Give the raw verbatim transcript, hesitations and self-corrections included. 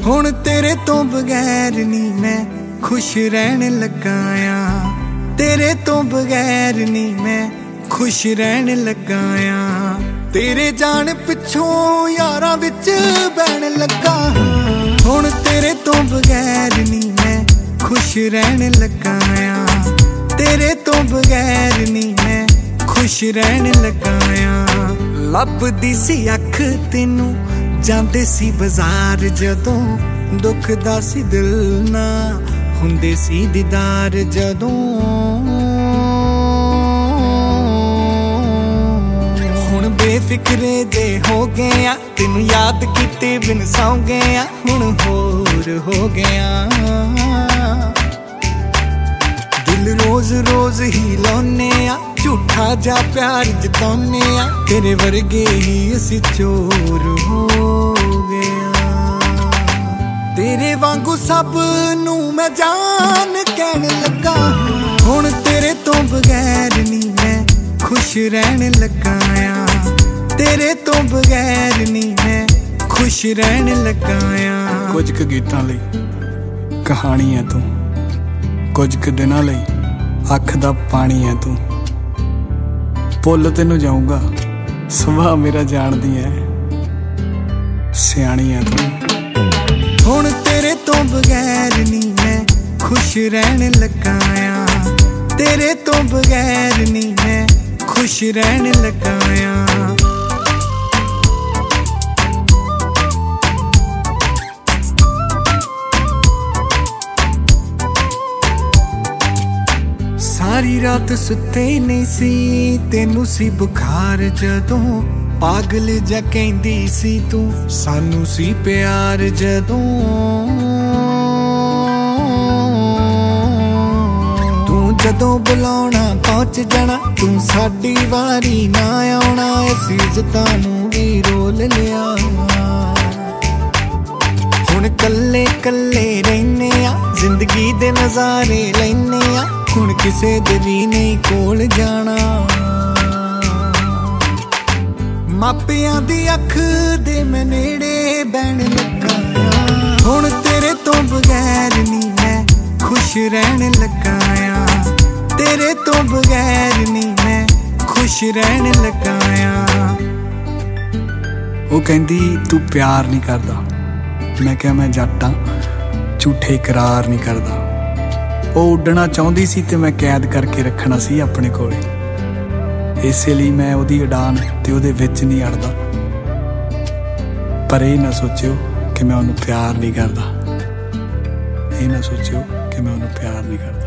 हुण तेरे तो बगैर नी मैं खुश रहन लगा आ, तेरे तो बगैर नी मैं खुश रहन लगा आ। तेरे जान पिछों यारां विच बैण लगा, हुण तेरे तो बगैर नी मैं खुश रहन लगा आ, तेरे तो बगैर नी मैं खुश रहन लगा आ। लभदी सी अख तैनू जांदे सी बाजार जदों, दुखदा सी दिल ना हुंदे सी दीदार जदों। हुण बेफिक्रे दे हो गए आ, तैनू याद कीते बिन सौ गए आ, हुण होर हो गया। दिल रोज रोज ही लौने आ, झूठा जा प्यार जताने आ, तेरे वर्गे ही असी चोर हो गया। तेरे वांगू सब नू मैं जान कहन लगा, हुण तेरे तो बगैर नी मैं खुश रहन लगा आ, तेरे तो बगैर नी मैं खुश रहन लगा आ। कुछ क गीतां लई कहानी है तू, कुछ क दिनां लई अख दा पानी है तू। भुल तेनू जाऊंगा सुभाह मेरा जानदी है, सियाणी है तू। हुण तेरे तो बगैर नी मैं खुश रहन लगा आ, तेरे तो बगैर नी मैं खुश रहन लगा आ। सारी रात सुते नहीं सी, तेनू सी बुखार जदों, पागल जा कहंदी सी तू सानू सी प्यार जदों। तू जदों बुलाउणा पहुंच जाना, तू साडी वारी ना आउणा, असी इज्जतां नू भी रोल लिया। हुण कल्ले कल्ले रहने आ, जिंदगी दे नज़ारे लैने आ, हुण किसे दे भी नहीं कोल जाना। मापियां दी अख दे मैं नेड़े बैण लगा, हुण तेरे तो बगैर नी मैं खुश रहन लगा आ, तेरे तो बगैर नी मैं खुश रहन लगा आ। वो कहंदी तू प्यार नहीं करदा, मैं क्या मैं जट आ झूठे इकरार नहीं करदा। ਉਹ ਉੱਡਣਾ ਚਾਹੁੰਦੀ ਸੀ ਤੇ ਮੈਂ ਕੈਦ ਕਰਕੇ ਰੱਖਣਾ ਸੀ ਆਪਣੇ ਕੋਲੇ, ਇਸੇ ਲਈ ਮੈਂ ਉਹਦੀ ਉਡਾਨ ਤੇ ਉਹਦੇ ਵਿੱਚ ਨਹੀਂ ਅੜਦਾ। ਪਰ ਇਹ ਨਾ ਸੋਚਿਓ ਕਿ ਮੈਂ ਉਹਨੂੰ ਪਿਆਰ ਨਹੀਂ ਕਰਦਾ, ਇਹ ਨਾ ਸੋਚਿਓ ਕਿ ਮੈਂ ਉਹਨੂੰ ਪਿਆਰ ਨਹੀਂ ਕਰਦਾ।